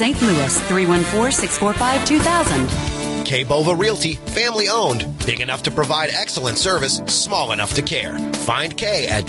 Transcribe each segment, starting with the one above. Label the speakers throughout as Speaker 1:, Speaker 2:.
Speaker 1: St. Louis, 314-645-2000.
Speaker 2: Kay Bova Realty, family owned, big enough to provide excellent service, small enough to care. Find Kay at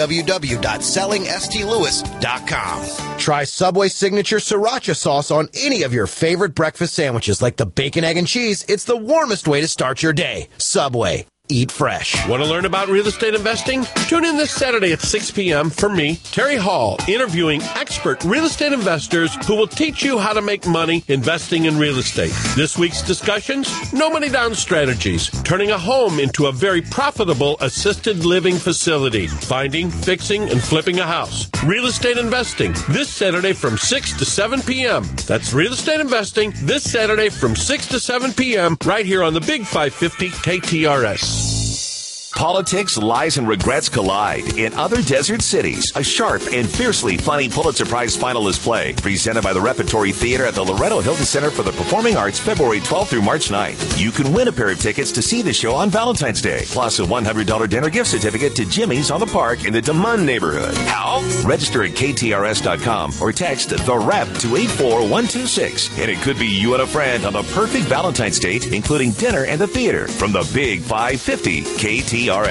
Speaker 2: www.sellingstlewis.com. Try Subway Signature Sriracha sauce on any of your favorite breakfast sandwiches like the bacon, egg, and cheese. It's the warmest way to start your day. Subway. Eat fresh.
Speaker 3: Want to learn about real estate investing? Tune in this Saturday at 6 p.m. for me, Terry Hall, interviewing expert real estate investors who will teach you how to make money investing in real estate. This week's discussions, no money down strategies, turning a home into a very profitable assisted living facility, finding, fixing, and flipping a house. Real estate investing this Saturday from 6 to 7 p.m. That's real estate investing this Saturday from 6 to 7 p.m. right here on the Big 550 KTRS.
Speaker 4: Politics, lies, and regrets collide in other desert cities. A sharp and fiercely funny Pulitzer Prize finalist play presented by the Repertory Theater at the Loretto Hilton Center for the Performing Arts, February 12th through March 9th. You can win a pair of tickets to see the show on Valentine's Day, plus a $100 dinner gift certificate to Jimmy's on the Park in the DeMun neighborhood. How? Register at KTRS.com or text the REP to 84126. And it could be you and a friend on the perfect Valentine's date, including dinner and the theater from the Big 550 KTRS.
Speaker 5: Just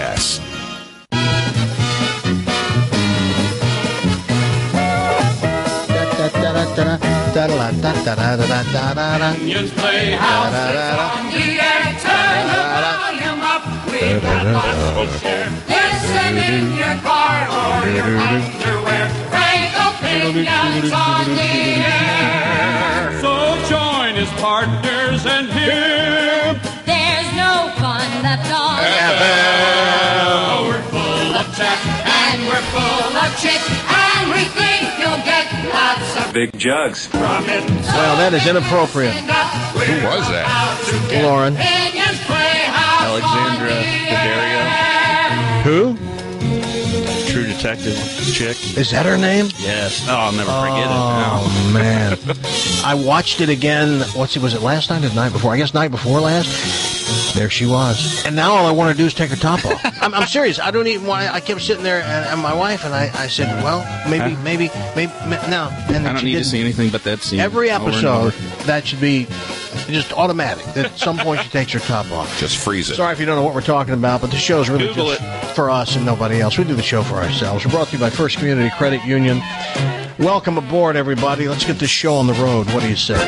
Speaker 5: play house on the air, turn the volume up. We've got lots to share. Listen in your car or your underwear. Frank opinions on the air. So join his partners and him. There's no fun left on FM. We're full of chat and we're full of chit, and we think you'll get lots of
Speaker 6: big jugs
Speaker 5: from it.
Speaker 7: Well, that is inappropriate.
Speaker 8: Who was that?
Speaker 7: Lauren.
Speaker 6: Alexandra Daddario.
Speaker 7: Who?
Speaker 6: True Detective chick.
Speaker 7: Is that her name?
Speaker 6: Yes. Oh, I'll never forget it.
Speaker 7: Oh, man. I watched it again. Was it last night or the night before? I guess night before last. There she was. And now all I want to do is take her top off. I'm serious. I don't even want. I kept sitting there, and my wife and I said, well, maybe, no. And
Speaker 6: I don't need to see anything but that scene.
Speaker 7: Every episode, that should be just automatic. At some point, she takes her top off.
Speaker 8: Just freeze it.
Speaker 7: Sorry if you don't know what we're talking about, but the show's really
Speaker 6: Google
Speaker 7: just for us and nobody else. We do the show for ourselves. We're brought to you by First Community Credit Union. Welcome aboard, everybody. Let's get this show on the road. What do you say?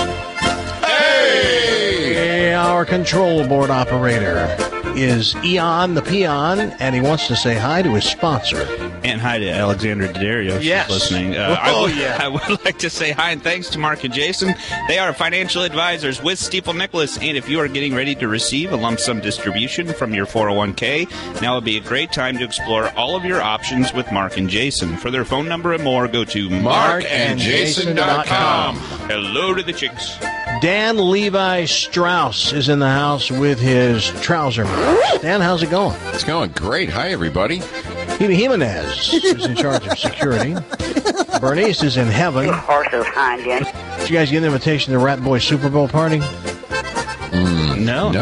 Speaker 7: Hey! Our control board operator is Eon the Peon, and he wants to say hi to his sponsor.
Speaker 6: And hi to Alexandra Daddario if she's listening. I would like to say hi and thanks to Mark and Jason. They are financial advisors with Stifel Nicholas, and if you are getting ready to receive a lump sum distribution from your 401k, now would be a great time to explore all of your options with Mark and Jason. For their phone number and more, go to
Speaker 8: markandjason.com.
Speaker 6: Hello to the chicks.
Speaker 7: Dan Levi Strauss is in the house with his trouser mouse. Dan, how's it going?
Speaker 8: It's going great. Hi, everybody.
Speaker 7: Hebe Jimenez is in charge of security. Bernice is in heaven.
Speaker 9: Horses hind end.
Speaker 7: Did you guys get an invitation to the Rat Boy Super Bowl party?
Speaker 6: No.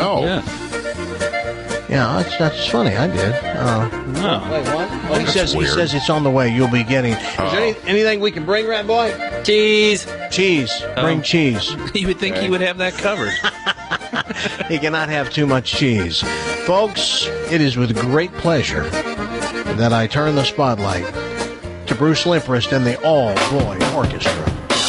Speaker 7: Yeah, that's funny. I did.
Speaker 6: No.
Speaker 7: Wait, what? Well, he says it's on the way. You'll be getting. Is there anything we can bring, Rat Boy?
Speaker 6: Cheese.
Speaker 7: Bring cheese.
Speaker 6: You would think he would have that covered.
Speaker 7: He cannot have too much cheese. Folks, it is with great pleasure that I turn the spotlight to Bruce Limprist and the All-Boy Orchestra.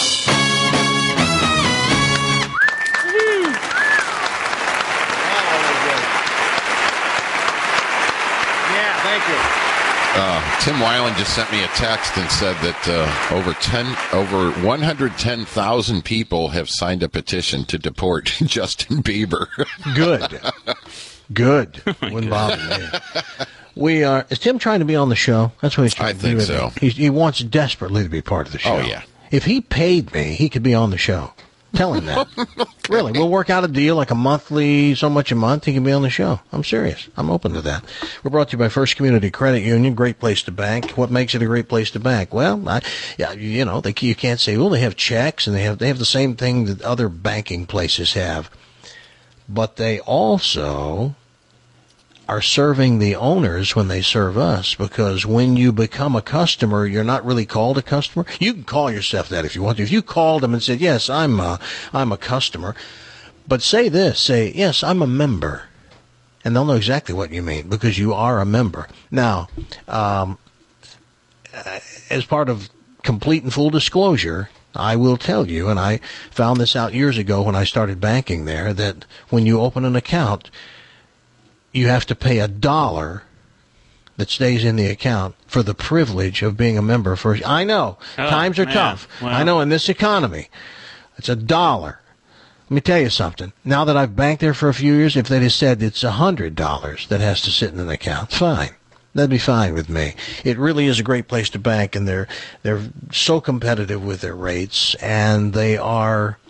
Speaker 8: Tim Weiland just sent me a text and said that over 110,000 people have signed a petition to deport Justin Bieber. Good. Wouldn't bother me. Is Tim trying to be on the show? That's what he's trying to do. I think so. He wants desperately to be part of the show. Oh, yeah.
Speaker 7: If he paid me, he could be on the show. Tell him that. Really, we'll work out a deal like a monthly, so much a month, he can be on the show. I'm serious. I'm open to that. We're brought to you by First Community Credit Union. Great place to bank. What makes it a great place to bank? Well, you can't say, well, they have checks and they have the same thing that other banking places have. But they also are serving the owners when they serve us, because when you become a customer, you're not really called a customer. You can call yourself that if you want to. If you called them and said, yes, I'm a customer, but say this, say, yes, I'm a member. And they'll know exactly what you mean, because you are a member. Now, as part of complete and full disclosure, I will tell you, and I found this out years ago when I started banking there, that when you open an account, you have to pay $1 that stays in the account for the privilege of being a member. I know, times are tough. Well, I know in this economy, it's $1. Let me tell you something. Now that I've banked there for a few years, if they'd have said it's $100 that has to sit in an account, fine. That'd be fine with me. It really is a great place to bank, and they're so competitive with their rates, and they are.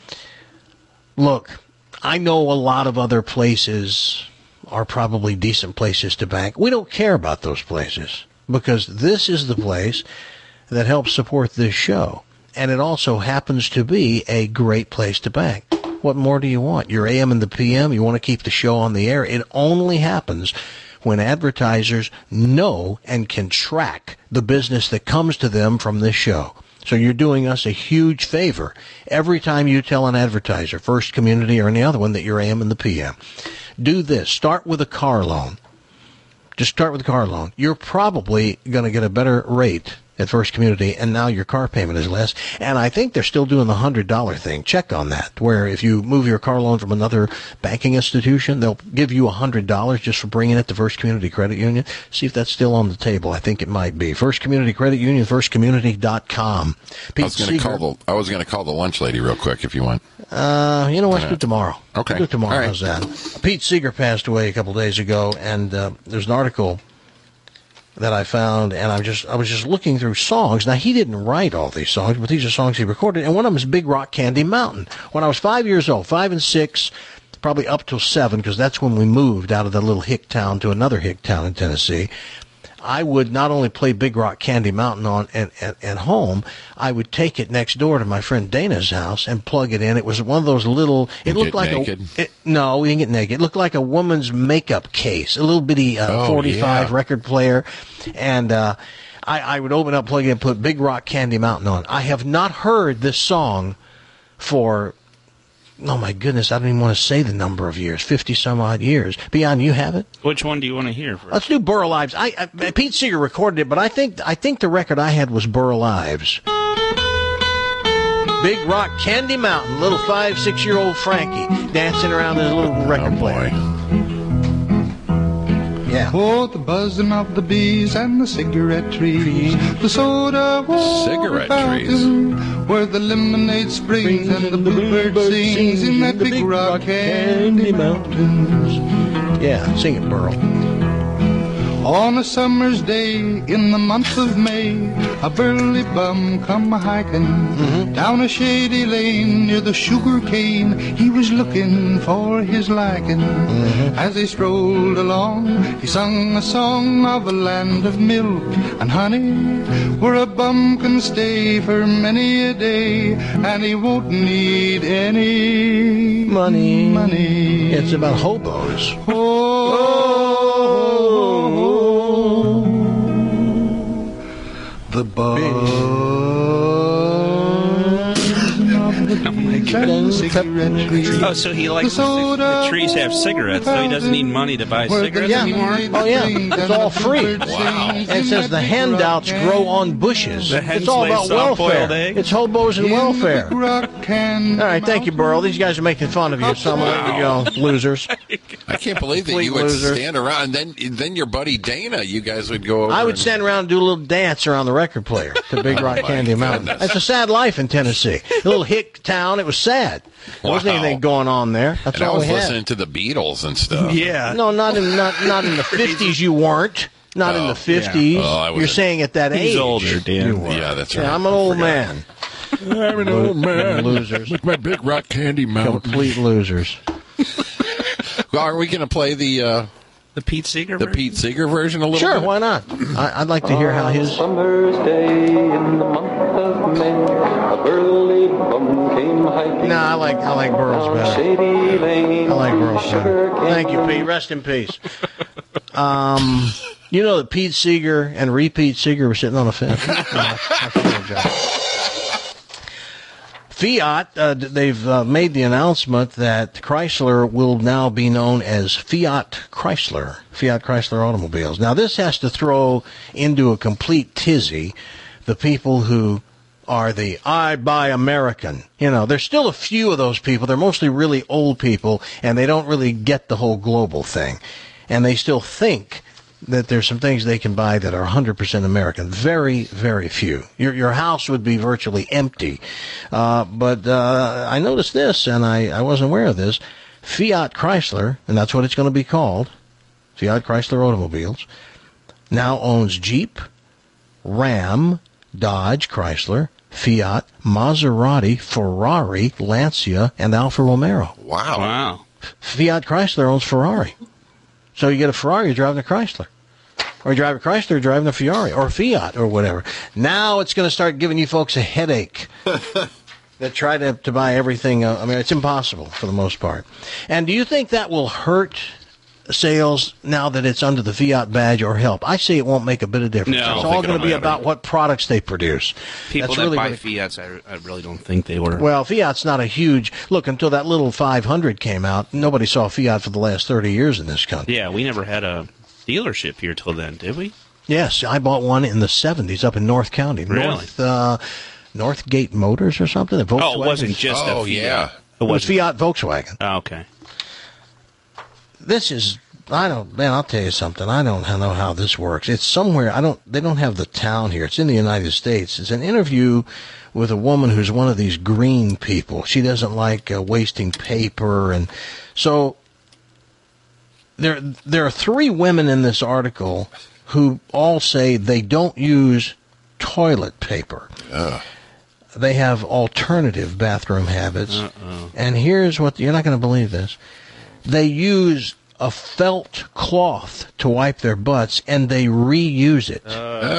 Speaker 7: Look, I know a lot of other places are probably decent places to bank. We don't care about those places, because this is the place that helps support this show, and it also happens to be a great place to bank. What more do you want? Your AM and the PM, you want to keep the show on the air. It only happens when advertisers know and can track the business that comes to them from this show. So you're doing us a huge favor every time you tell an advertiser, First Community or any other one, that you're AM and the PM. Do this. Start with a car loan. Just start with a car loan. You're probably going to get a better rate at First Community, and now your car payment is less. And I think they're still doing the $100 thing. Check on that, where if you move your car loan from another banking institution, they'll give you $100 just for bringing it to First Community Credit Union. See if that's still on the table. I think it might be. First Community Credit Union, firstcommunity.com.
Speaker 8: I was going to call the lunch lady real quick if you want.
Speaker 7: You know what? Let's do it tomorrow.
Speaker 8: Okay.
Speaker 7: We'll do it tomorrow.
Speaker 8: All right.
Speaker 7: How's that? Pete Seeger passed away a couple days ago, and there's an article that I found, and I was just looking through songs. Now, he didn't write all these songs, but these are songs he recorded, and one of them is Big Rock Candy Mountain. When I was 5 years old, 5 and 6, probably up till 7, because that's when we moved out of the little hick town to another hick town in Tennessee, I would not only play Big Rock Candy Mountain on at home, I would take it next door to my friend Dana's house and plug it in. It was one of those little. It looked like no, we didn't get naked. It looked like a woman's makeup case, a little bitty 45 record player, and I would open up, plug it in, put Big Rock Candy Mountain on. I have not heard this song for. Oh, my goodness, I don't even want to say the number of years, 50-some-odd years. Beyond, you have it?
Speaker 6: Which one do you want to hear first?
Speaker 7: Let's do Burl Ives. Pete Seeger recorded it, but I think the record I had was Burl Ives. Big Rock Candy Mountain, little 5-6-year-old Frankie dancing around his little record player. Yeah.
Speaker 1: Oh, the buzzing of the bees and the cigarette trees, the soda water fountain, where the lemonade springs and the bluebird sings in that Big Rock Candy Mountains.
Speaker 7: Yeah, sing it, Burl.
Speaker 1: On a summer's day in the month of May, a burly bum come a-hiking down a shady lane near the sugar cane. He was looking for his liking. As he strolled along, he sung a song of a land of milk and honey, where a bum can stay for many a day, and he won't need any money.
Speaker 7: It's about hobos.
Speaker 1: The buzz
Speaker 6: Oh, so he likes the trees have cigarettes, so he doesn't need money to buy cigarettes anymore?
Speaker 7: Oh, yeah. It's all free.
Speaker 8: Wow.
Speaker 7: And it says the handouts grow on bushes.
Speaker 6: The hens
Speaker 7: It's all
Speaker 6: lay
Speaker 7: about
Speaker 6: soft-boiled
Speaker 7: welfare.
Speaker 6: eggs?
Speaker 7: It's hobos and welfare. All right, thank you, Burl. These guys are making fun of you. Some of you losers.
Speaker 8: I can't believe that
Speaker 7: Complete
Speaker 8: you would
Speaker 7: loser.
Speaker 8: stand around, and then your buddy Dana, you guys would go over.
Speaker 7: I would stand around and do a little dance around the record player to Big Rock Candy Mountain.
Speaker 8: goodness.
Speaker 7: That's a sad life in Tennessee. A little hick town. It was sad. There wasn't
Speaker 8: Wow.
Speaker 7: anything going on there. That's
Speaker 8: And I
Speaker 7: all
Speaker 8: was
Speaker 7: we had.
Speaker 8: listening to the Beatles and stuff.
Speaker 6: Yeah.
Speaker 7: No, not in the 50s. You weren't. Not in the 50s.
Speaker 8: Yeah. Oh, I was
Speaker 7: You're saying at that age.
Speaker 6: He's older, Dan.
Speaker 7: You were.
Speaker 8: Yeah, that's right.
Speaker 7: Yeah, I'm an old man.
Speaker 8: I'm an old man.
Speaker 7: Losers.
Speaker 8: With my Big Rock Candy Mountain.
Speaker 7: Complete losers.
Speaker 8: Well, are we going to play the
Speaker 6: Pete Seeger version?
Speaker 8: Pete Seeger version a little
Speaker 7: Sure,
Speaker 8: bit?
Speaker 7: why not? I'd like to hear how his.
Speaker 9: Summer's day in the month of May, a burly bum came hiking.
Speaker 7: No, I like Burl's
Speaker 9: down a
Speaker 7: better.
Speaker 9: shady lane.
Speaker 7: I like Burl's better.
Speaker 9: Sugar cane.
Speaker 7: Thank you, Pete. Rest in peace. You know that Pete Seeger and Repeat Seeger were sitting on a fence? Fiat, they've made the announcement that Chrysler will now be known as Fiat Chrysler Automobiles. Now, this has to throw into a complete tizzy the people who are the I Buy American. You know, there's still a few of those people. They're mostly really old people, and they don't really get the whole global thing. And they still think that there's some things they can buy that are 100% American. Very, very few. Your house would be virtually empty. But I noticed this, and I wasn't aware of this. Fiat Chrysler, and that's what it's going to be called, Fiat Chrysler Automobiles, now owns Jeep, Ram, Dodge, Chrysler, Fiat, Maserati, Ferrari, Lancia, and Alfa Romeo.
Speaker 8: Wow.
Speaker 7: Fiat Chrysler owns Ferrari. So you get a Ferrari, you're driving a Chrysler. Or you drive a Chrysler, you're driving a Ferrari, or Fiat, or whatever. Now it's going to start giving you folks a headache that try to buy everything. I mean, it's impossible for the most part. And do you think that will hurt sales now that it's under the Fiat badge or help? I say it won't make a bit of difference.
Speaker 6: No,
Speaker 7: it's all going to be about what products they produce.
Speaker 6: People
Speaker 7: That's
Speaker 6: that
Speaker 7: really
Speaker 6: buy
Speaker 7: what
Speaker 6: Fiats, I really don't think they were.
Speaker 7: Well, Fiat's not a huge... Look, until that little 500 came out, nobody saw Fiat for the last 30 years in this country.
Speaker 6: Yeah, we never had a dealership here till then, did we?
Speaker 7: Yes, I bought one in the 70s up in North County.
Speaker 6: Really?
Speaker 7: Northgate Motors or something?
Speaker 6: Oh, it wasn't just a Fiat.
Speaker 8: Yeah.
Speaker 7: It was Fiat Volkswagen.
Speaker 6: Oh, okay.
Speaker 7: This is... I'll tell you something. I don't know how this works. It's somewhere, they don't have the town here. It's in the United States. It's an interview with a woman who's one of these green people. She doesn't like wasting paper. And so there are 3 women in this article who all say they don't use toilet paper. They have alternative bathroom habits. And here's what, you're not going to believe this. They use a felt cloth to wipe their butts, and they reuse it.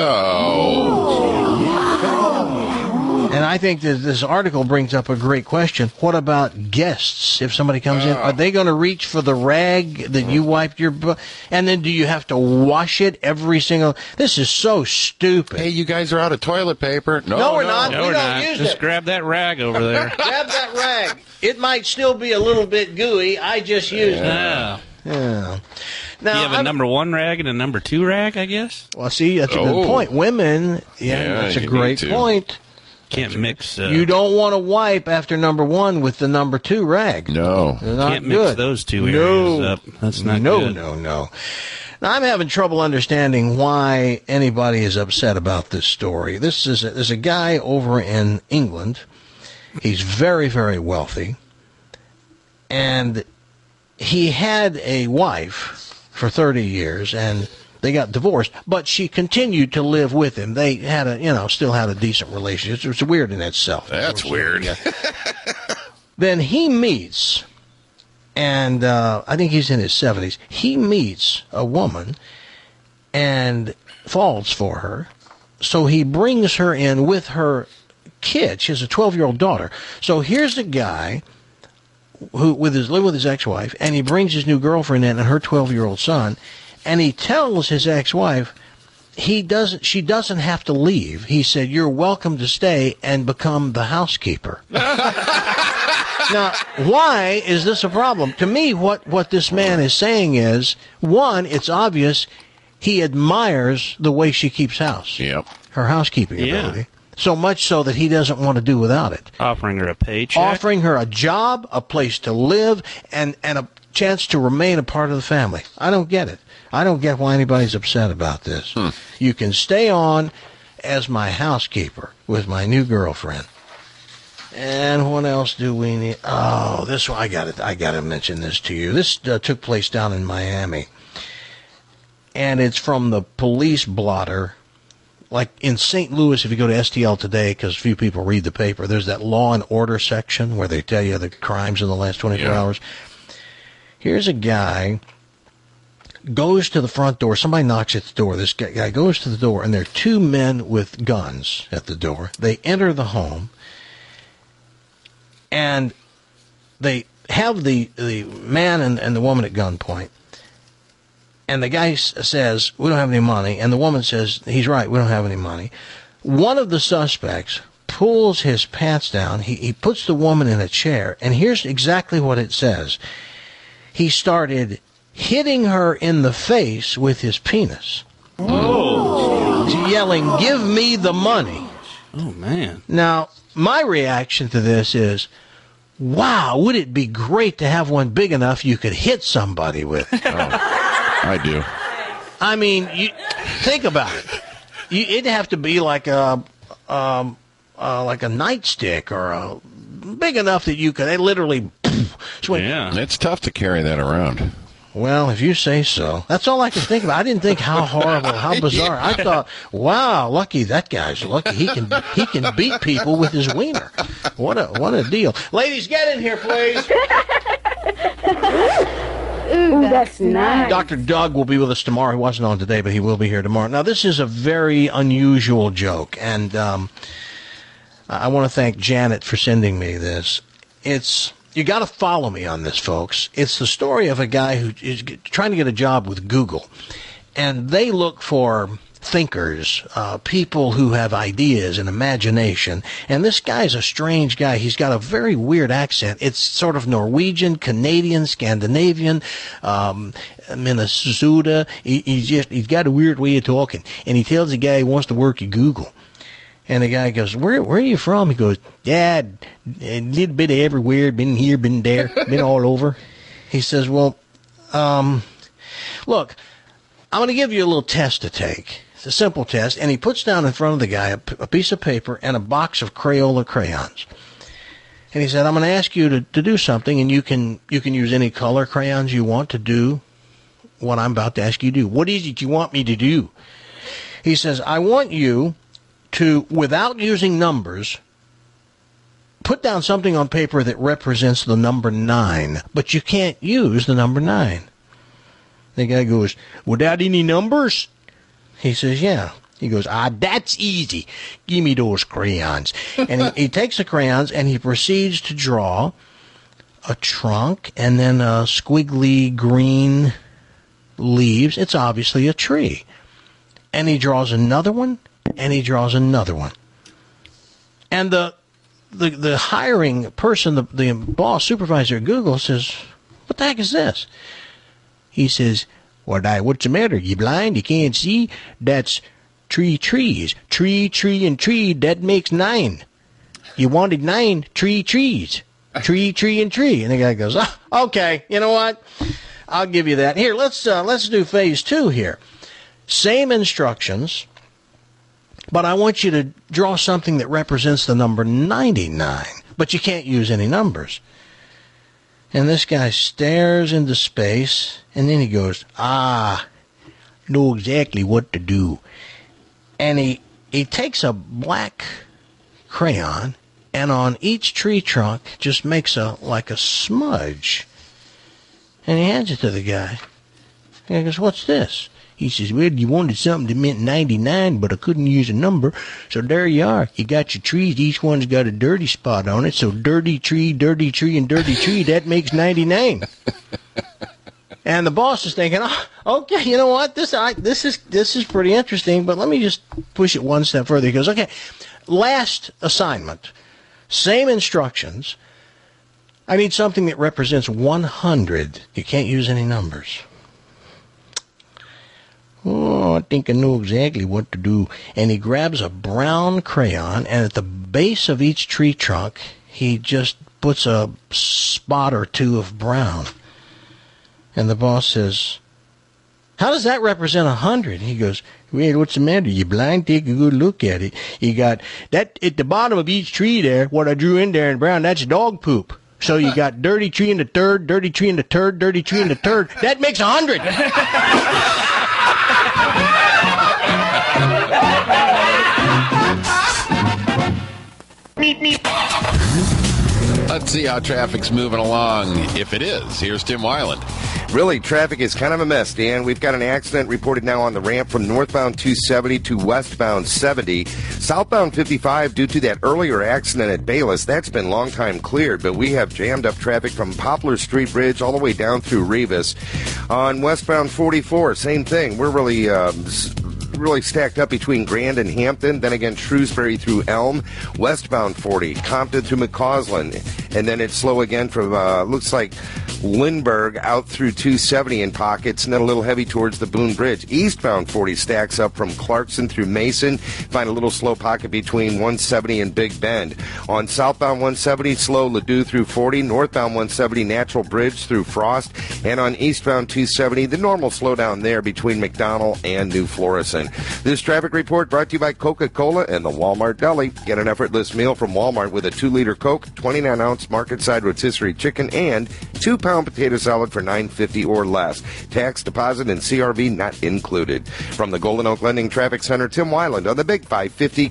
Speaker 7: And I think that this article brings up a great question. What about guests? If somebody comes in, are they going to reach for the rag that you wiped your butt? And then do you have to wash it every single... This is so stupid.
Speaker 8: Hey, you guys are out of toilet paper.
Speaker 7: No, we're not.
Speaker 6: No,
Speaker 7: we
Speaker 6: we're
Speaker 7: don't
Speaker 6: not.
Speaker 7: use
Speaker 6: Just
Speaker 7: it.
Speaker 6: grab that rag over there.
Speaker 7: Grab that rag. It might still be a little bit gooey. I just used it.
Speaker 6: Yeah.
Speaker 7: Yeah. Now,
Speaker 6: you have a number 1 rag and a number 2 rag, I guess?
Speaker 7: Well, see, that's a good point. Women, that's a great point.
Speaker 6: Can't mix...
Speaker 7: you don't want to wipe after number 1 with the number 2 rag.
Speaker 8: No.
Speaker 7: They're not
Speaker 6: Can't
Speaker 7: good.
Speaker 6: mix those two areas up. That's not good.
Speaker 7: No. Now, I'm having trouble understanding why anybody is upset about this story. There's a guy over in England. He's very, very wealthy. And he had a wife for 30 years, and they got divorced, but she continued to live with him. They had still had a decent relationship. It was weird in itself.
Speaker 8: That's weird.
Speaker 7: Yeah. Then he meets, and I think he's in his 70s. He meets a woman and falls for her. So he brings her in with her kid. She has a 12-year-old daughter. So here's a guy who lived with his ex-wife, and he brings his new girlfriend in and her 12-year-old son, and he tells his ex-wife she doesn't have to leave. He said, "You're welcome to stay and become the housekeeper." Now, why is this a problem? To me, what this man is saying is, one, it's obvious he admires the way she keeps house.
Speaker 8: Yep.
Speaker 7: Her housekeeping ability. So much so that he doesn't want to do without it.
Speaker 6: Offering her a paycheck.
Speaker 7: Offering her a job, a place to live, and a chance to remain a part of the family. I don't get it. I don't get why anybody's upset about this. You can stay on as my housekeeper with my new girlfriend. And what else do we need? Oh, this one, I got to mention this to you. This took place down in Miami. And it's from the police blotter. Like in St. Louis, if you go to STL today, because few people read the paper, there's that law and order section where they tell you the crimes in the last 24 hours. Here's a guy, goes to the front door. Somebody knocks at the door. This guy goes to the door, and there are 2 men with guns at the door. They enter the home, and they have the man and the woman at gunpoint. And the guy says, we don't have any money. And the woman says, he's right, we don't have any money. One of the suspects pulls his pants down. He puts the woman in a chair. And here's exactly what it says. He started hitting her in the face with his penis. Oh. Yelling, give me the money.
Speaker 6: Oh, man.
Speaker 7: Now, my reaction to this is, wow, would it be great to have one big enough you could hit somebody with?
Speaker 8: Oh, I do.
Speaker 7: I mean, you think about it. It'd have to be like a nightstick or a big enough that you could literally swing.
Speaker 8: Yeah, it's tough to carry that around.
Speaker 7: Well, if you say so. That's all I can think about. I didn't think how horrible, how bizarre. Yeah. I thought, wow, lucky that guy's lucky. He can beat people with his wiener. What a deal. Ladies, get in here, please.
Speaker 10: Ooh, that's nice.
Speaker 7: Dr. Doug will be with us tomorrow. He wasn't on today, but he will be here tomorrow. Now, this is a very unusual joke, and I want to thank Janet for sending me this. You got to follow me on this, folks. It's the story of a guy who is trying to get a job with Google, and they look for thinkers, people who have ideas and imagination. And this guy's a strange guy. He's got a very weird accent. It's sort of Norwegian, Canadian, Scandinavian, Minnesota. He's got a weird way of talking. And he tells the guy he wants to work at Google. And the guy goes, where are you from? He goes, yeah, a little bit of everywhere, been here, been there, been all over. He says, well, look, I'm going to give you a little test to take. It's a simple test. And he puts down in front of the guy a piece of paper and a box of Crayola crayons. And he said, I'm going to ask you to do something, and you can use any color crayons you want to do what I'm about to ask you to do. What is it you want me to do? He says, I want you to, without using numbers, put down something on paper that represents the number 9, but you can't use the number 9. The guy goes, without any numbers? He says, yeah. He goes, that's easy. Give me those crayons. And he takes the crayons and he proceeds to draw a trunk and then a squiggly green leaves. It's obviously a tree. And he draws another one. And he draws another one. And the hiring person, the boss supervisor at Google says, what the heck is this? He says, what's the matter? You blind? You can't see? That's trees. Tree, and tree, that makes 9. You wanted 9 trees. Tree, and tree. And the guy goes, okay, you know what? I'll give you that. Here, let's do phase 2 here. Same instructions. But I want you to draw something that represents the number 99. But you can't use any numbers. And this guy stares into space, and then he goes, know exactly what to do. And he takes a black crayon, and on each tree trunk just makes like a smudge. And he hands it to the guy. And he goes, what's this? He says, well, you wanted something that meant 99, but I couldn't use a number. So there you are. You got your trees. Each one's got a dirty spot on it. So dirty tree, and dirty tree, that makes 99. And the boss is thinking, okay, you know what? This is pretty interesting, but let me just push it one step further. He goes, okay, last assignment, same instructions. I need something that represents 100. You can't use any numbers. Oh, I think I know exactly what to do. And he grabs a brown crayon, and at the base of each tree trunk, he just puts a spot or two of brown. And the boss says, how does that represent 100? He goes, well, what's the matter? You blind? Take a good look at it. You got that at the bottom of each tree there, what I drew in there in brown, that's dog poop. So you got dirty tree in the third, dirty tree in the third, dirty tree in the third. That makes 100.
Speaker 8: Let's see how traffic's moving along. If it is, here's Tim Weiland.
Speaker 11: Really, traffic is kind of a mess, Dan. We've got an accident reported now on the ramp from northbound 270 to westbound 70. Southbound 55, due to that earlier accident at Bayless, that's been long time cleared, but we have jammed up traffic from Poplar Street Bridge all the way down through Rivas. On westbound 44, same thing. We're really stacked up between Grand and Hampton, then again Shrewsbury through Elm, westbound 40, Compton through McCausland, and then it's slow again from, looks like Lindbergh out through 270 in pockets, and then a little heavy towards the Boone Bridge. Eastbound 40 stacks up from Clarkson through Mason, find a little slow pocket between 170 and Big Bend. On southbound 170, slow Ladue through 40, northbound 170 Natural Bridge through Frost, and on eastbound 270, the normal slowdown there between McDonald and New Florissant. This traffic report brought to you by Coca-Cola and the Walmart Deli. Get an effortless meal from Walmart with a 2-liter Coke, 29-ounce market-side rotisserie chicken, and 2-pound potato salad for $9.50 or less. Tax, deposit, and CRV not included. From the Golden Oak Lending Traffic Center, Tim Weiland on the Big 550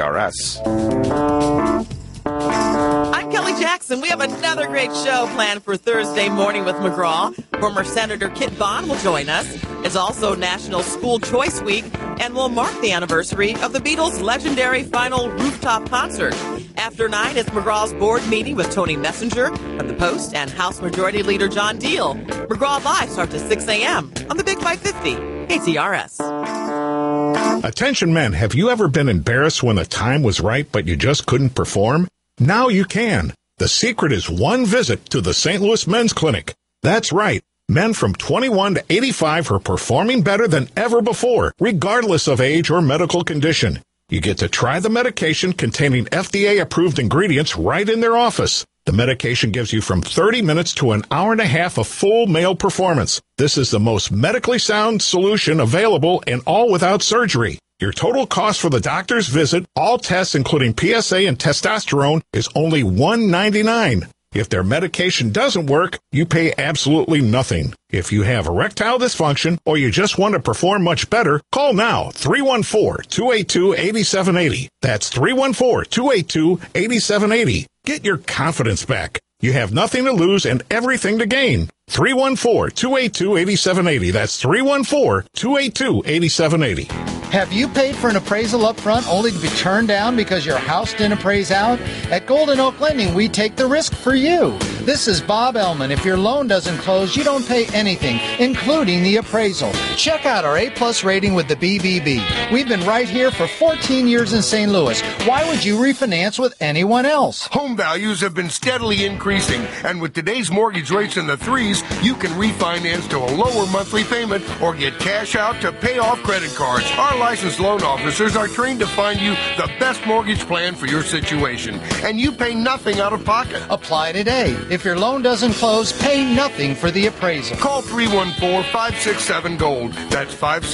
Speaker 11: KTRS.
Speaker 12: I'm Kelly Jackson. We have another great show planned for Thursday morning with McGraw. Former Senator Kit Bond will join us. It's also National School Choice Week, and will mark the anniversary of the Beatles' legendary final rooftop concert. After 9, it's McGraw's board meeting with Tony Messenger of the Post and House Majority Leader John Deal. McGraw Live starts at 6 a.m. on the Big 550 KTRS.
Speaker 13: Attention men, have you ever been embarrassed when the time was right but you just couldn't perform? Now you can. The secret is one visit to the St. Louis Men's Clinic. That's right. Men from 21 to 85 are performing better than ever before, regardless of age or medical condition. You get to try the medication containing FDA-approved ingredients right in their office. The medication gives you from 30 minutes to an hour and a half of full male performance. This is the most medically sound solution available, and all without surgery. Your total cost for the doctor's visit, all tests including PSA and testosterone, is only $199. If their medication doesn't work, you pay absolutely nothing. If you have erectile dysfunction or you just want to perform much better, call now, 314-282-8780. That's 314-282-8780. Get your confidence back. You have nothing to lose and everything to gain. 314-282-8780. That's 314-282-8780.
Speaker 14: Have you paid for an appraisal up front only to be turned down because your house didn't appraise out? At Golden Oak Lending, we take the risk for you. This is Bob Ellman. If your loan doesn't close, you don't pay anything, including the appraisal. Check out our A-plus rating with the BBB. We've been right here for 14 years in St. Louis. Why would you refinance with anyone else?
Speaker 15: Home values have been steadily increasing, and with today's mortgage rates in the 3s, you can refinance to a lower monthly payment or get cash out to pay off credit cards. Our licensed loan officers are trained to find you the best mortgage plan for your situation, and you pay nothing out of pocket.
Speaker 14: Apply today. If your loan doesn't close, pay nothing for the appraisal.
Speaker 15: Call 314-567-GOLD. That's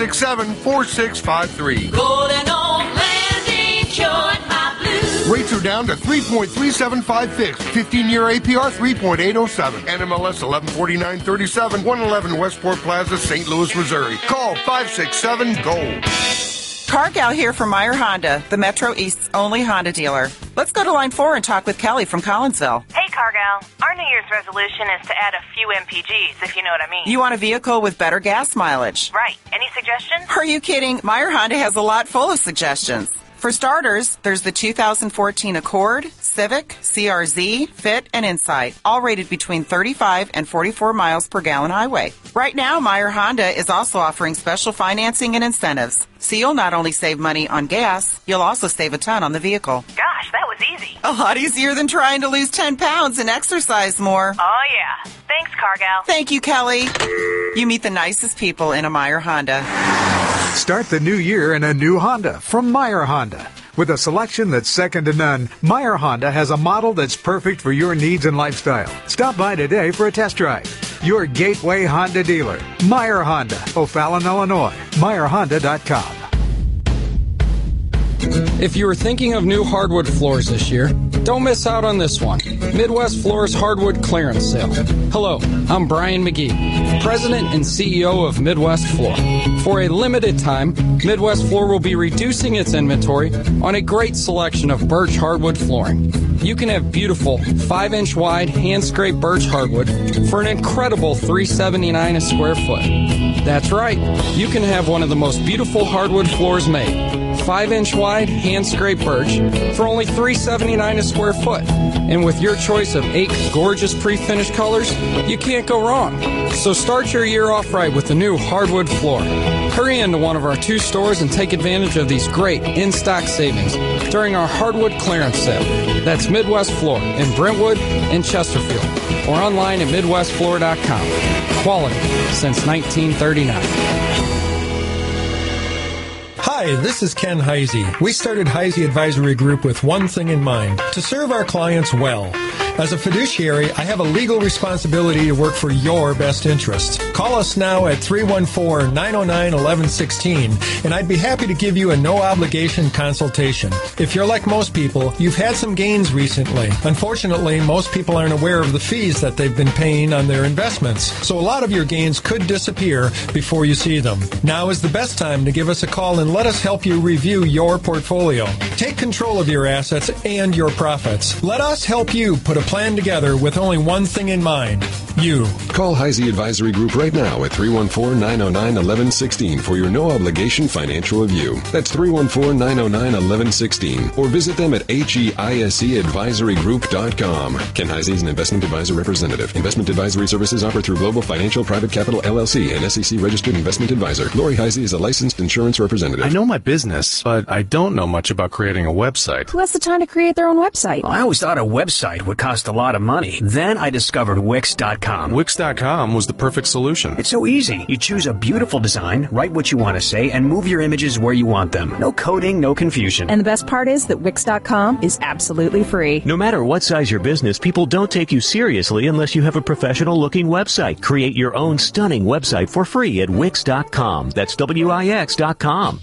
Speaker 15: 567-4653.
Speaker 5: Golden Oak Lending, cured my blues.
Speaker 15: Rates are down to 3.375 fixed. 15-year APR 3.807. NMLS 114937, 111 Westport Plaza, St. Louis, Missouri. Call 567-GOLD.
Speaker 16: Cargal here from Meyer Honda, the Metro East's only Honda dealer. Let's go to line 4 and talk with Kelly from Collinsville.
Speaker 17: Hey, Cargal. Our New Year's resolution is to add a few MPGs, if you know what I mean.
Speaker 16: You want a vehicle with better gas mileage?
Speaker 17: Right. Any suggestions?
Speaker 16: Are you kidding? Meyer Honda has a lot full of suggestions. For starters, there's the 2014 Accord, Civic, CRZ, Fit, and Insight, all rated between 35 and 44 miles per gallon highway. Right now, Meyer Honda is also offering special financing and incentives. So you'll not only save money on gas, you'll also save a ton on the vehicle.
Speaker 17: Gosh, that was easy.
Speaker 16: A lot easier than trying to lose 10 pounds and exercise more.
Speaker 17: Oh, yeah. Thanks, Cargal.
Speaker 16: Thank you, Kelly. You meet the nicest people in a Meyer Honda.
Speaker 18: Start the new year in a new Honda from Meyer Honda. With a selection that's second to none, Meyer Honda has a model that's perfect for your needs and lifestyle. Stop by today for a test drive. Your gateway Honda dealer, Meyer Honda, O'Fallon, Illinois. MeyerHonda.com.
Speaker 19: If you were thinking of new hardwood floors this year, don't miss out on this one. Midwest Floor's Hardwood Clearance Sale. Hello, I'm Brian McGee, President and CEO of Midwest Floor. For a limited time, Midwest Floor will be reducing its inventory on a great selection of birch hardwood flooring. You can have beautiful 5-inch wide hand-scraped birch hardwood for an incredible $379 a square foot. That's right, you can have one of the most beautiful hardwood floors made. 5-inch wide, hand-scraped birch for only $379 a square foot. And with your choice of 8 gorgeous pre-finished colors, you can't go wrong. So start your year off right with the new hardwood floor. Hurry into one of our 2 stores and take advantage of these great in-stock savings during our hardwood clearance sale. That's Midwest Floor in Brentwood and Chesterfield, or online at MidwestFloor.com. Quality since 1939.
Speaker 20: Hi, this is Ken Heisey. We started Heisey Advisory Group with one thing in mind, to serve our clients well. As a fiduciary, I have a legal responsibility to work for your best interests. Call us now at 314-909-1116, and I'd be happy to give you a no-obligation consultation. If you're like most people, you've had some gains recently. Unfortunately, most people aren't aware of the fees that they've been paying on their investments, so a lot of your gains could disappear before you see them. Now is the best time to give us a call and let us help you review your portfolio. Take control of your assets and your profits. Let us help you put a plan together with only one thing in mind. You.
Speaker 21: Call Heisey Advisory Group right now at 314-909-1116 for your no-obligation financial review. That's 314-909-1116. Or visit them at HEISEadvisorygroup.com. Ken Heisey is an investment advisor representative. Investment advisory services offered through Global Financial Private Capital, LLC, an SEC-registered investment advisor. Lori Heisey is a licensed insurance representative.
Speaker 22: I know my business, but I don't know much about creating a website.
Speaker 23: Who has the time to create their own website?
Speaker 24: I always thought a website would cost a lot of money. Then I discovered Wix.com.
Speaker 22: Wix.com was the perfect solution.
Speaker 24: It's so easy. You choose a beautiful design, write what you want to say, and move your images where you want them. No coding, no confusion.
Speaker 23: And the best part is that Wix.com is absolutely free.
Speaker 25: No matter what size your business, people don't take you seriously unless you have a professional-looking website. Create your own stunning website for free at Wix.com. That's Wix.com.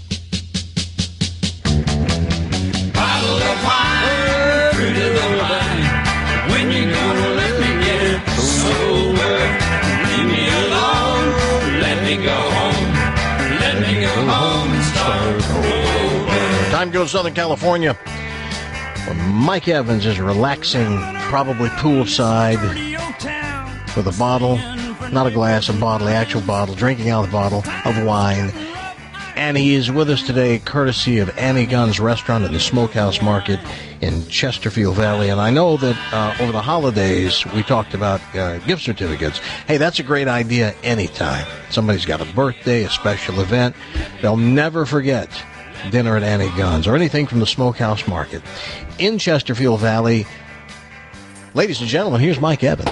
Speaker 5: Bottle of wine, fruit of the vine. When you gonna let me get sober? Leave me alone, let me go home. Let me go home and start over.
Speaker 7: Time to go to Southern California, where Mike Evans is relaxing, probably poolside, with a bottle, not a glass, a bottle, the actual bottle, drinking out of the bottle of wine. And he is with us today, courtesy of Annie Gunn's Restaurant at the Smokehouse Market in Chesterfield Valley. And I know that over the holidays, we talked about gift certificates. Hey, that's a great idea anytime. Somebody's got a birthday, a special event. They'll never forget dinner at Annie Gunn's or anything from the Smokehouse Market in Chesterfield Valley. Ladies and gentlemen, here's Mike Evans.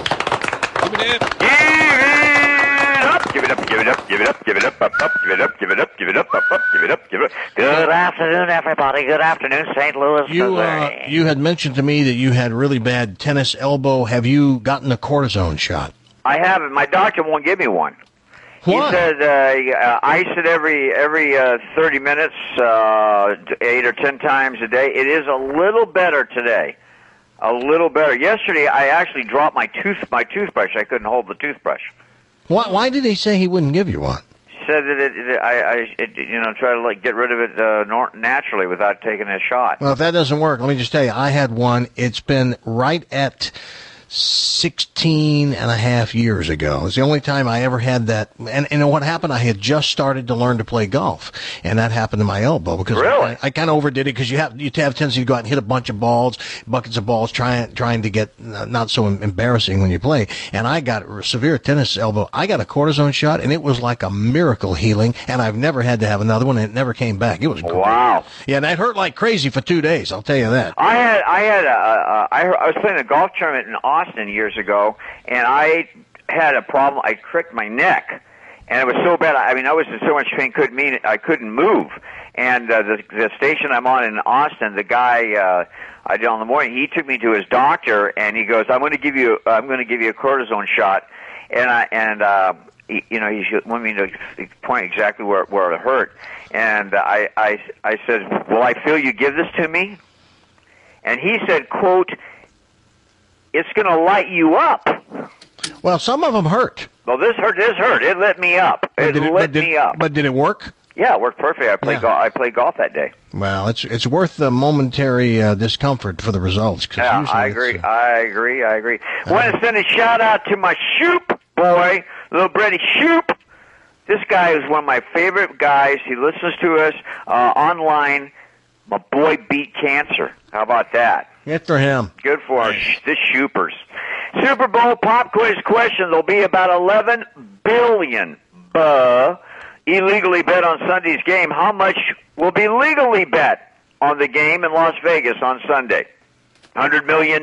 Speaker 26: Give it up, give it up, give it up, give it up, up, up, give it up, give it up, give it up, up, up, give it up, give it up. Good afternoon, everybody. Good afternoon, St. Louis, Missouri.
Speaker 7: You had mentioned to me that you had really bad tennis elbow. Have you gotten a cortisone shot?
Speaker 26: I haven't. My doctor won't give me one.
Speaker 7: Why?
Speaker 26: He said ice it every 30 minutes, 8 or 10 times a day. It is a little better today. A little better. Yesterday, I actually dropped my toothbrush. I couldn't hold the toothbrush.
Speaker 7: Why did he say he wouldn't give you one?
Speaker 26: He said that I try to get rid of it naturally without taking a shot.
Speaker 7: Well, if that doesn't work, let me just tell you, I had one. It's been right at 16 and a half years ago. It's the only time I ever had that. And you know what happened? I had just started to learn to play golf, and that happened to my elbow because
Speaker 26: really?
Speaker 7: I kind of overdid it because you have a tendency to go out and hit a bunch of balls, buckets of balls, trying to get not so embarrassing when you play. And I got a severe tennis elbow. I got a cortisone shot, and it was like a miracle healing. And I've never had to have another one, and it never came back. It was great.
Speaker 26: Wow.
Speaker 7: Yeah, and it hurt like crazy for 2 days. I'll tell you that.
Speaker 26: I was playing a golf tournament in Austin years ago, and I had a problem. I cricked my neck, and it was so bad. I mean, I was in so much pain, I couldn't move. And the station I'm on in Austin, the guy I did in the morning, he took me to his doctor, and he goes, "I'm going to give you a cortisone shot." And he wanted me to point exactly where it hurt. And I said, "Will I feel you give this to me?" And he said, quote, "It's going to light you up."
Speaker 7: Well, some of them hurt.
Speaker 26: Well, this hurt. It lit me up. It lit me up.
Speaker 7: But did it work?
Speaker 26: Yeah, it worked perfect. I played golf that day.
Speaker 7: Well, it's worth the momentary discomfort for the results.
Speaker 26: Yeah, I agree. I agree. I want to send a shout out to my Shoop boy, little Brady Shoop. This guy is one of my favorite guys. He listens to us online. My boy beat cancer. How about that?
Speaker 7: Good for him.
Speaker 26: Good for the Shoopers. Super Bowl pop quiz question. There'll be about 11 billion illegally bet on Sunday's game. How much will be legally bet on the game in Las Vegas on Sunday? $100 million,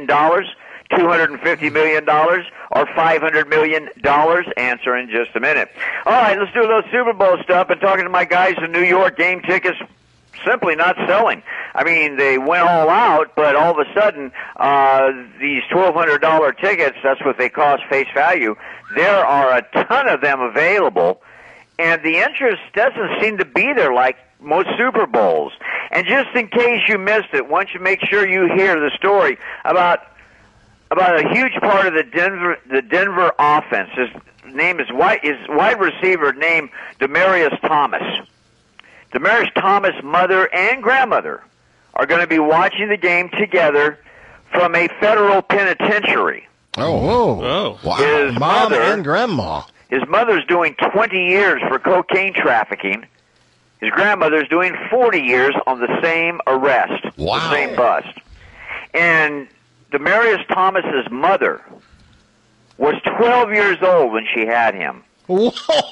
Speaker 26: $250 million, or $500 million? Answer in just a minute. All right, let's do a little Super Bowl stuff. And talking to my guys in New York, game tickets simply not selling. I mean, they went all out, but all of a sudden, these $1,200 tickets, that's what they cost face value, there are a ton of them available, and the interest doesn't seem to be there like most Super Bowls. And just in case you missed it, why don't you make sure you hear the story about a huge part of the Denver offense. His name is wide receiver named Demaryius Thomas. Demaryius Thomas' mother and grandmother are going to be watching the game together from a federal penitentiary.
Speaker 7: Oh, wow.
Speaker 26: His
Speaker 7: Mom
Speaker 26: mother,
Speaker 7: and grandma.
Speaker 26: His mother's doing 20 years for cocaine trafficking. His grandmother's doing 40 years on the same arrest, the same bust. And Demaryius Thomas's mother was 12 years old when she had him.
Speaker 7: Whoa!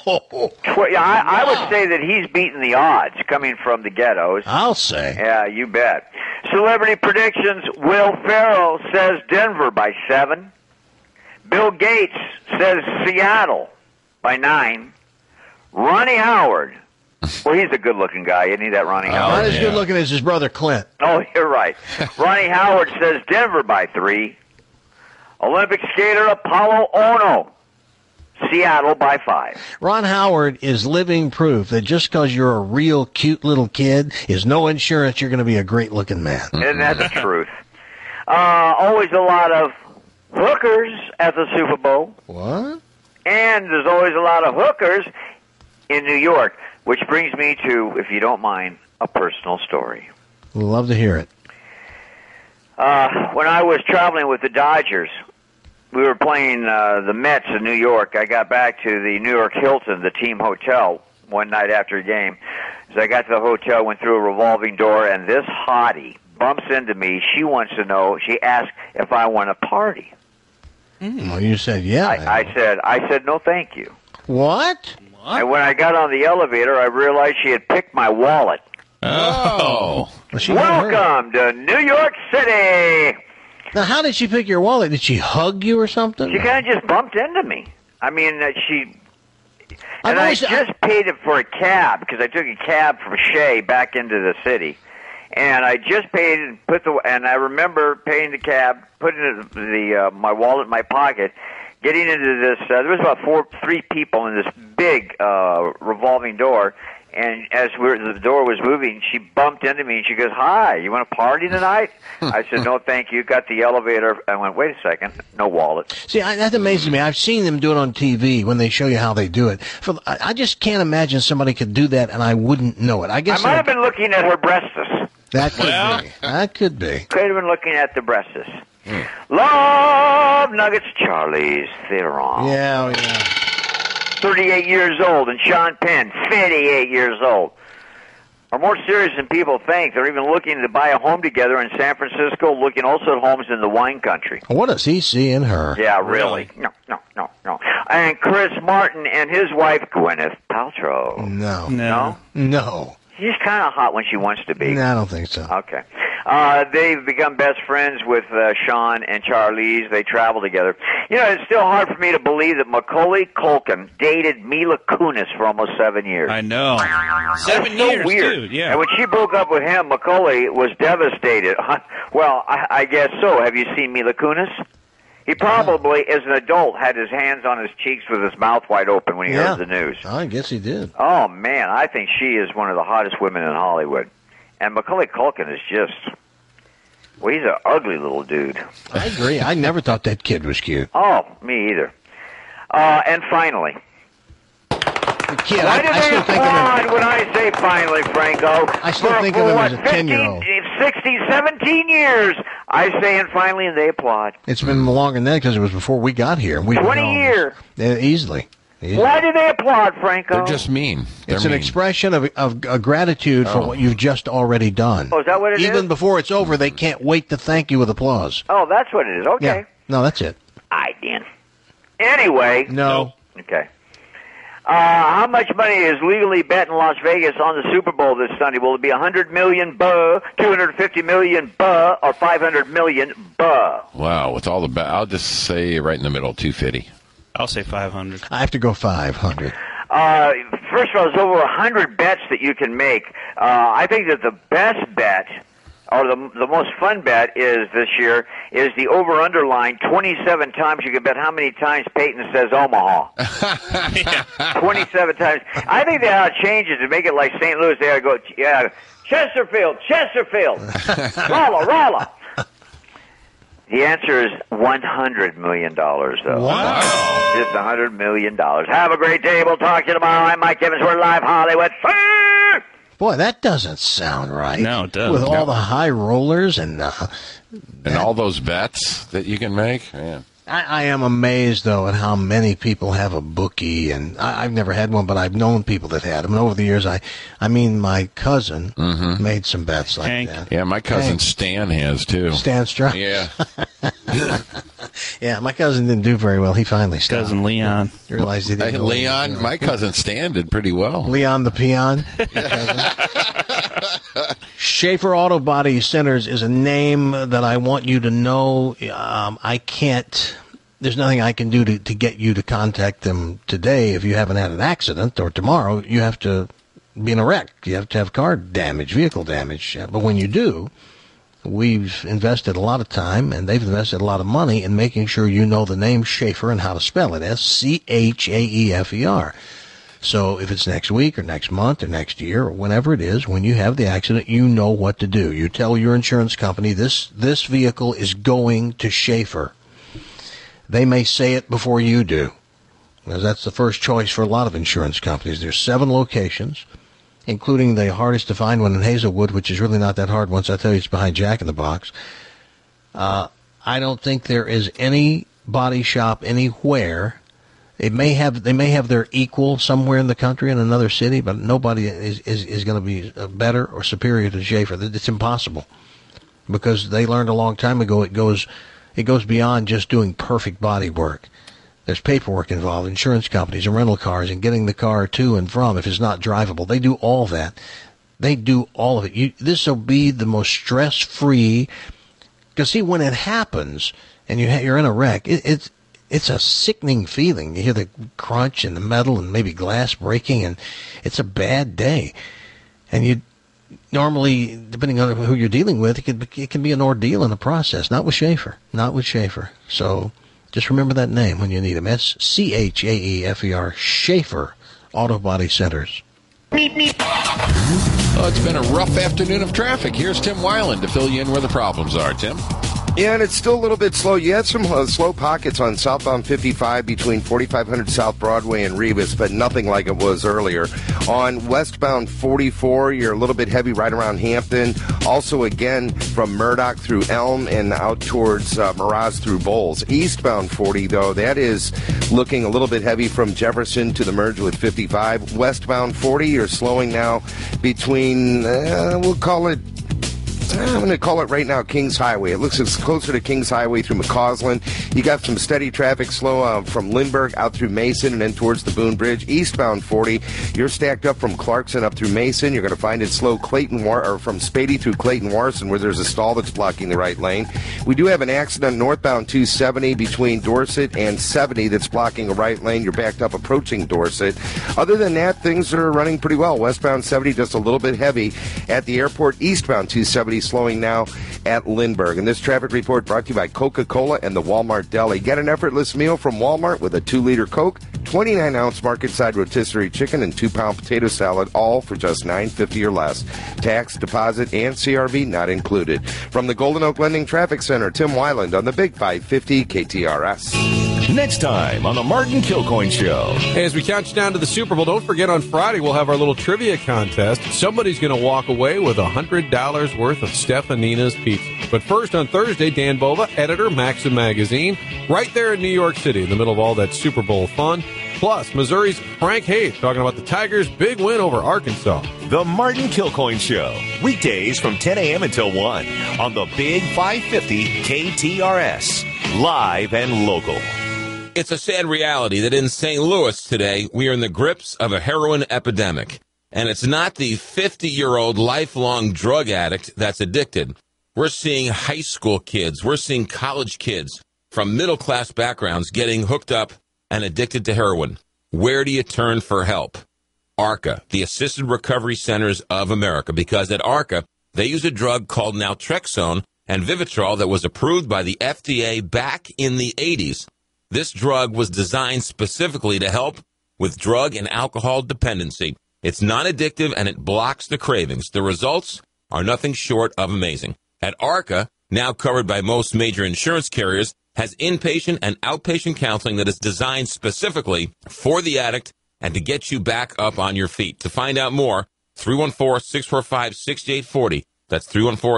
Speaker 26: I would say that he's beating the odds coming from the ghettos.
Speaker 7: I'll say.
Speaker 26: Yeah, you bet. Celebrity predictions. Will Ferrell says Denver by 7. Bill Gates says Seattle by 9. Ronnie Howard. Well, he's a good-looking guy, isn't he, that Ronnie Howard?
Speaker 7: Not as good-looking as his brother Clint.
Speaker 26: Oh, you're right. Ronnie Howard says Denver by 3. Olympic skater Apollo Ono. Seattle by 5.
Speaker 7: Ron Howard is living proof that just because you're a real cute little kid is no insurance you're going to be a great-looking man.
Speaker 26: Isn't that the truth? Always a lot of hookers at the Super Bowl.
Speaker 7: What?
Speaker 26: And there's always a lot of hookers in New York, which brings me to, if you don't mind, a personal story.
Speaker 7: Love to hear it.
Speaker 26: When I was traveling with the Dodgers, we were playing the Mets in New York. I got back to the New York Hilton, the team hotel, one night after a game. As I got to the hotel, went through a revolving door, and this hottie bumps into me. She wants to know, she asked if I want a party.
Speaker 7: Well, you said yeah.
Speaker 26: I said no thank you.
Speaker 7: What?
Speaker 26: And when I got on the elevator, I realized she had picked my wallet.
Speaker 7: Oh.
Speaker 26: Welcome to New York City.
Speaker 7: Now, how did she pick your wallet? Did she hug you or something?
Speaker 26: She kind of just bumped into me. I mean, I just paid it for a cab because I took a cab from Shea back into the city. And I just paid and and I remember paying the cab, putting my wallet in my pocket, getting into this. There was about 3 people in this big revolving door. And as the door was moving, she bumped into me, and she goes, "Hi, you want to party tonight?" I said, "No, thank you." Got the elevator. I went, "Wait a second, no wallet."
Speaker 7: See, that amazes me. I've seen them do it on TV when they show you how they do it. I just can't imagine somebody could do that, and I wouldn't know it. I guess
Speaker 26: I might have been looking at her breasts.
Speaker 7: That could be. That could be.
Speaker 26: Could have been looking at the breasts. Love Nuggets, Charlie's Theron.
Speaker 7: Yeah.
Speaker 26: 38 years old, and Sean Penn, 58 years old, are more serious than people think. They're even looking to buy a home together in San Francisco, looking also at homes in the wine country.
Speaker 7: What does he see in her?
Speaker 26: Yeah, really. No. And Chris Martin and his wife, Gwyneth Paltrow.
Speaker 7: No.
Speaker 26: She's kind of hot when she wants to be.
Speaker 7: No, I don't think so.
Speaker 26: Okay. They've become best friends with Sean and Charlize. They travel together. You know, it's still hard for me to believe that Macaulay Culkin dated Mila Kunis for almost 7 years.
Speaker 1: I know. 7
Speaker 26: That's
Speaker 1: years,
Speaker 26: so weird.
Speaker 1: dude, yeah.
Speaker 26: And when she broke up with him, Macaulay was devastated. Well, I guess so. Have you seen Mila Kunis? He probably, as an adult, had his hands on his cheeks with his mouth wide open when he heard the news.
Speaker 7: I guess he did.
Speaker 26: Oh, man, I think she is one of the hottest women in Hollywood. And Macaulay Culkin is just, well, he's an ugly little dude.
Speaker 7: I agree. I never thought that kid was cute.
Speaker 26: Oh, me either. And finally.
Speaker 7: Kid,
Speaker 26: Why do they applaud when I say finally, Franco?
Speaker 7: I still think of him as a 10-year-old.
Speaker 26: 16, 17 years, I say and finally, and they applaud.
Speaker 7: It's been longer than that because it was before we got here.
Speaker 26: 20 years.
Speaker 7: Easily.
Speaker 26: Why do they applaud, Franco?
Speaker 8: They're just mean.
Speaker 7: It's an expression of gratitude for what you've just already done.
Speaker 26: Oh, is that what it is?
Speaker 7: Even before it's over, they can't wait to thank you with applause.
Speaker 26: Oh, that's what it is. Okay.
Speaker 7: Yeah. No, that's it.
Speaker 26: Dan. Anyway.
Speaker 7: No.
Speaker 26: Okay. How much money is legally bet in Las Vegas on the Super Bowl this Sunday? Will it be $100 million, $250 million, or $500 million?
Speaker 8: Wow, with all the I'll just say right in the middle, 250.
Speaker 1: I'll say 500.
Speaker 7: I have to go 500.
Speaker 26: First of all, there's over 100 bets that you can make. I think that the best bet, or the most fun bet is this year, is the over-under line. 27 times. You can bet how many times Peyton says Omaha. 27 times. I think they ought to change it to make it like St. Louis. They ought to go, Chesterfield, Rolla. The answer is $100 million, though.
Speaker 7: Wow.
Speaker 26: Just $100 million. Have a great day. We'll talk to you tomorrow. I'm Mike Evans. We're live Hollywood.
Speaker 7: Boy, that doesn't sound right.
Speaker 1: No, it doesn't.
Speaker 7: With all the high rollers and
Speaker 8: all those bets that you can make. Man.
Speaker 7: I am amazed, though, at how many people have a bookie, and I've never had one, but I've known people that had them. And over the years, I mean, my cousin made some bets like that.
Speaker 8: Yeah, my cousin Stan has, too.
Speaker 7: Stan Strauss?
Speaker 8: Yeah.
Speaker 7: Yeah, my cousin didn't do very well. He finally stopped.
Speaker 1: Cousin Leon.
Speaker 7: Realized he didn't
Speaker 8: Leon, my cousin Stan did pretty well.
Speaker 7: Leon the peon. Schaefer Auto Body Centers is a name that I want you to know. I can't. There's nothing I can do to get you to contact them today if you haven't had an accident, or tomorrow you have to be in a wreck. You have to have car damage, vehicle damage. But when you do, we've invested a lot of time, and they've invested a lot of money in making sure you know the name Schaefer and how to spell it. SCHAEFER. So if it's next week or next month or next year or whenever it is, when you have the accident, you know what to do. You tell your insurance company, this vehicle is going to Schaefer. They may say it before you do, because that's the first choice for a lot of insurance companies. There's 7 locations, including the hardest to find one in Hazelwood, which is really not that hard once I tell you it's behind Jack in the Box. I don't think there is any body shop anywhere. They may have their equal somewhere in the country in another city, but nobody is going to be better or superior to Schaefer. It's impossible, because they learned a long time ago it goes beyond just doing perfect body work. There's paperwork involved, insurance companies and rental cars, and getting the car to and from if it's not drivable. They do all that. They do all of it. This will be the most stress-free, because see, when it happens and you're in a wreck, it's a sickening feeling. You hear the crunch and the metal and maybe glass breaking, and it's a bad day. And you normally, depending on who you're dealing with, it can be an ordeal in the process. Not with Schaefer. Not with Schaefer. So just remember that name when you need him. SCHAEFER, Schaefer Auto Body Centers.
Speaker 8: Oh, it's been a rough afternoon of traffic. Here's Tim Weiland to fill you in where the problems are. Tim?
Speaker 11: Yeah, and it's still a little bit slow. You had some slow pockets on southbound 55 between 4500 South Broadway and Rebus, but nothing like it was earlier. On westbound 44, you're a little bit heavy right around Hampton. Also, again, from Murdoch through Elm and out towards Miraz through Bowles. Eastbound 40, though, that is looking a little bit heavy from Jefferson to the merge with 55. Westbound 40, you're slowing now between, we'll call it, I'm going to call it right now Kings Highway. It looks it's closer to Kings Highway through McCausland. You got some steady traffic slow from Lindbergh out through Mason and then towards the Boone Bridge. Eastbound 40, you're stacked up from Clarkson up through Mason. You're going to find it slow or from Spady through Clayton Warson, where there's a stall that's blocking the right lane. We do have an accident northbound 270 between Dorset and 70 that's blocking a right lane. You're backed up approaching Dorset. Other than that, things are running pretty well. Westbound 70 just a little bit heavy at the airport. Eastbound 270 slowing now at Lindbergh. And this traffic report brought to you by Coca-Cola and the Walmart Deli. Get an effortless meal from Walmart with a 2-liter Coke, 29-ounce market-side rotisserie chicken, and 2-pound potato salad, all for just $9.50 or less. Tax, deposit, and CRV not included. From the Golden Oak Lending Traffic Center, Tim Weiland on the Big 550 KTRS.
Speaker 1: Next time on the Martin Kilcoyne Show.
Speaker 2: Hey, as we count you down to the Super Bowl, don't forget on Friday we'll have our little trivia contest. Somebody's going to walk away with $100 worth of Stefanina's pizza. But first on Thursday, Dan Bova, editor, Maxim Magazine, right there in New York City in the middle of all that Super Bowl fun. Plus, Missouri's Frank Hayes talking about the Tigers' big win over Arkansas.
Speaker 1: The Martin Kilcoyne Show. Weekdays from 10 a.m. until 1 on the Big 550 KTRS. Live and local.
Speaker 3: It's a sad reality that in St. Louis today, we are in the grips of a heroin epidemic. And it's not the 50-year-old lifelong drug addict that's addicted. We're seeing high school kids. We're seeing college kids from middle-class backgrounds getting hooked up and addicted to heroin. Where do you turn for help? ARCA, the Assisted Recovery Centers of America, because at ARCA, they use a drug called naltrexone and Vivitrol that was approved by the FDA back in the 80s. This drug was designed specifically to help with drug and alcohol dependency. It's non-addictive and it blocks the cravings. The results are nothing short of amazing. At ARCA, now covered by most major insurance carriers, has inpatient and outpatient counseling that is designed specifically for the addict and to get you back up on your feet. To find out more, 314-645-6840. That's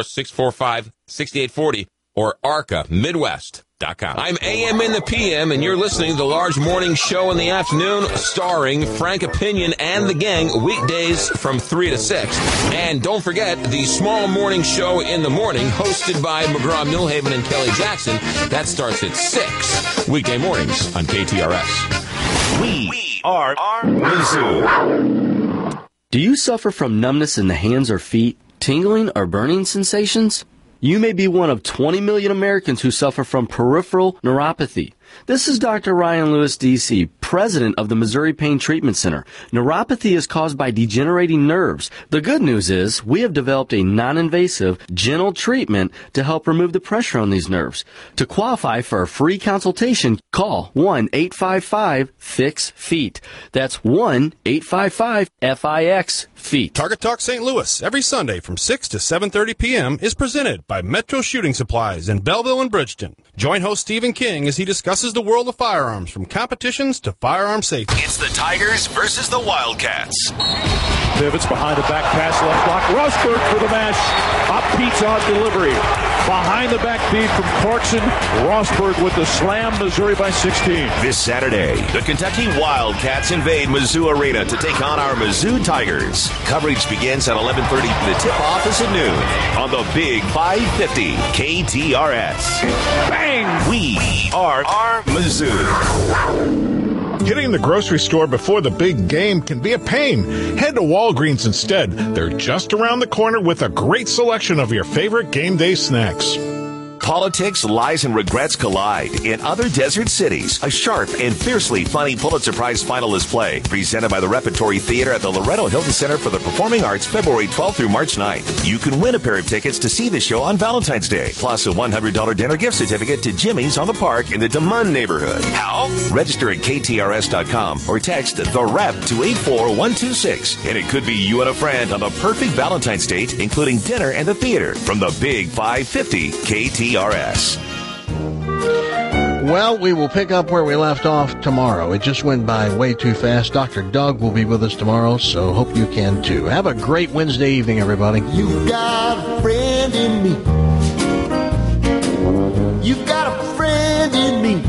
Speaker 3: 314-645-6840 or ARCAMidwest.com. I'm AM in the PM, and you're listening to the Large Morning Show in the afternoon, starring Frank Opinion and the gang, weekdays from 3 to 6. And don't forget, the Small Morning Show in the morning, hosted by McGraw-Milhaven and Kelly Jackson. That starts at 6, weekday mornings on KTRS.
Speaker 1: We are Mizzou.
Speaker 4: Do you suffer from numbness in the hands or feet, tingling or burning sensations? You may be one of 20 million Americans who suffer from peripheral neuropathy. This is Dr. Ryan Lewis, D.C., president of the Missouri Pain Treatment Center. Neuropathy is caused by degenerating nerves. The good news is we have developed a non-invasive, gentle treatment to help remove the pressure on these nerves. To qualify for a free consultation, call 1-855-FIX-FEET. That's 1-855-FIX-FEET.
Speaker 22: Target Talk St. Louis, every Sunday from 6 to 7:30 p.m. is presented by Metro Shooting Supplies in Belleville and Bridgeton. Join host Stephen King as he discusses the world of firearms, from competitions to firearm safety.
Speaker 1: It's the Tigers versus the Wildcats.
Speaker 6: Pivots behind the back pass, left block. Rosberg for the mash. Up Pete's on delivery. Behind the back feed from Clarkson. Rosberg with the slam. Missouri by 16.
Speaker 1: This Saturday, the Kentucky Wildcats invade Mizzou Arena to take on our Mizzou Tigers. Coverage begins at 11:30. The tip-off is at noon on the Big 550 KTRS.
Speaker 6: Bang!
Speaker 1: We are Mizzou.
Speaker 13: Hitting the grocery store before the big game can be a pain. Head to Walgreens instead. They're just around the corner with a great selection of your favorite game day snacks.
Speaker 1: Politics, lies, and regrets collide in other desert cities. A sharp and fiercely funny Pulitzer Prize finalist play presented by the Repertory Theater at the Loretto Hilton Center for the Performing Arts, February 12th through March 9th. You can win a pair of tickets to see the show on Valentine's Day, plus a $100 dinner gift certificate to Jimmy's on the Park in the DeMun neighborhood. How? Register at KTRS.com or text the REP to 84126, and it could be you and a friend on the perfect Valentine's date, including dinner and the theater from the Big 550 KTRS.
Speaker 7: Well, we will pick up where we left off tomorrow. It just went by way too fast. Dr. Doug will be with us tomorrow, so hope you can too. Have a great Wednesday evening, everybody.
Speaker 5: You got a friend in me. You got a friend in me.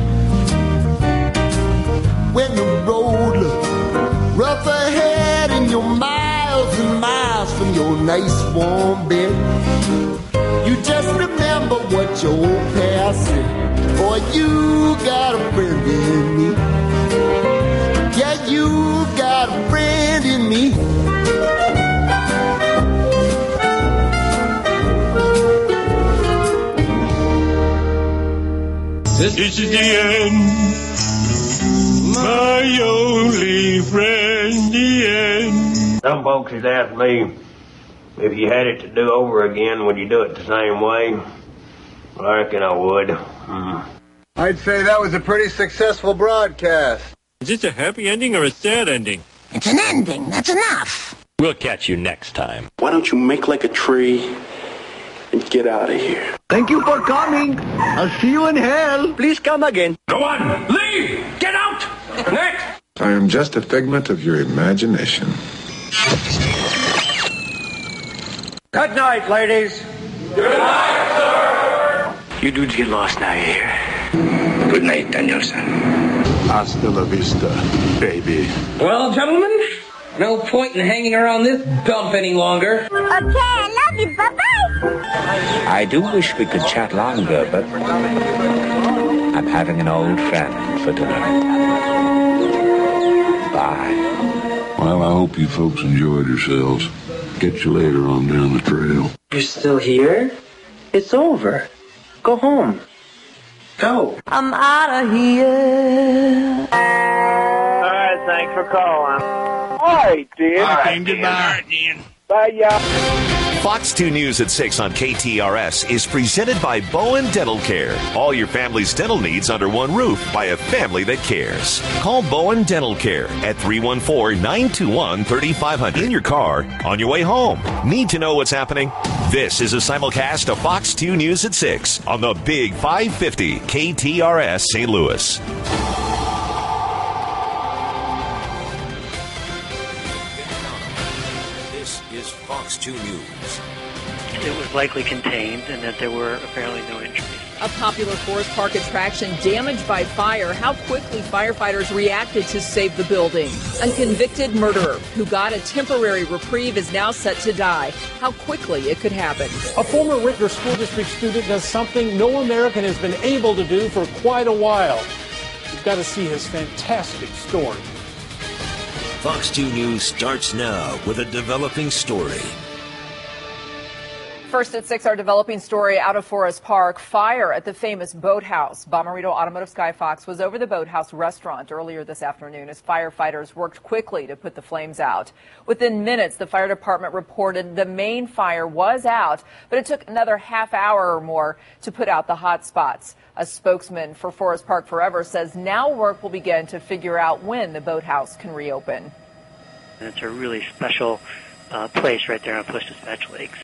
Speaker 5: When the road looks rough ahead and you're miles and miles from your nice warm bed, you just remember what your old past said. Boy, you got a friend in me. Yeah, you got a friend in me.
Speaker 9: This is the end, my only friend, the end.
Speaker 27: Some folks has asked me,
Speaker 10: If you had it to do over again, would you do it the same way? I reckon I would.
Speaker 12: I'd say that was a pretty successful broadcast.
Speaker 9: Is this a happy ending or a sad ending?
Speaker 14: It's an ending. That's enough.
Speaker 15: We'll catch you next time.
Speaker 16: Why don't you make like a tree and get out of here?
Speaker 17: Thank you for coming. I'll see you in hell.
Speaker 15: Please come again.
Speaker 9: Go on, leave! Get out! Next!
Speaker 27: I am just a figment of your imagination.
Speaker 12: Good night, ladies.
Speaker 9: Good night, sir!
Speaker 16: You dudes get lost now, you hear?
Speaker 27: Good night, Danielson. Hasta la vista, baby.
Speaker 28: Well, gentlemen, no point in hanging around this dump any longer.
Speaker 14: Okay, I love you. Bye-bye.
Speaker 29: I do wish we could chat longer, but I'm having an old friend for dinner. Bye.
Speaker 27: Well, I hope you folks enjoyed yourselves. Get you later on down the trail.
Speaker 17: You're still here? It's over. Go home. Go.
Speaker 14: I'm out of here.
Speaker 26: All right, thanks for calling. All right, Dan.
Speaker 27: All right,
Speaker 26: goodbye. Bye, y'all.
Speaker 1: Fox 2 News at 6 on KTRS is presented by Bowen Dental Care. All your family's dental needs under one roof by a family that cares. Call Bowen Dental Care at 314-921-3500. In your car, on your way home. Need to know what's happening? This is a simulcast of Fox 2 News at 6 on the Big 550 KTRS St. Louis.
Speaker 30: Fox 2 News.
Speaker 31: It was likely contained and that there were apparently no injuries.
Speaker 32: A popular Forest Park attraction damaged by fire. How quickly firefighters reacted to save the building. A convicted murderer who got a temporary reprieve is now set to die. How quickly it could happen.
Speaker 33: A former Rittner School District student does something no American has been able to do for quite a while. You've got to see his fantastic story.
Speaker 30: Fox 2 News starts now with a developing story.
Speaker 23: First at 6, our developing story out of Forest Park. Fire at the famous Boathouse. Bommarito Automotive Sky Fox was over the Boathouse restaurant earlier this afternoon as firefighters worked quickly to put the flames out. Within minutes, the fire department reported the main fire was out, but it took another half hour or more to put out the hot spots. A spokesman for Forest Park Forever says now work will begin to figure out when the Boathouse can reopen.
Speaker 31: And it's a really special place right there on Push Dispatch Lakes.